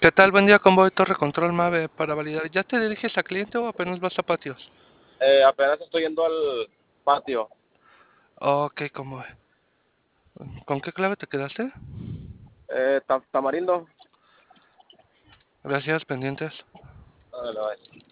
¿Qué tal? Buen día, Convoy Torre Control Mave para validar. ¿Ya te diriges a cliente o apenas vas a patios? Apenas estoy yendo al patio. Ok, Convoy. ¿Con qué clave te quedaste? Tamarindo. Gracias, pendientes. Órale, bye.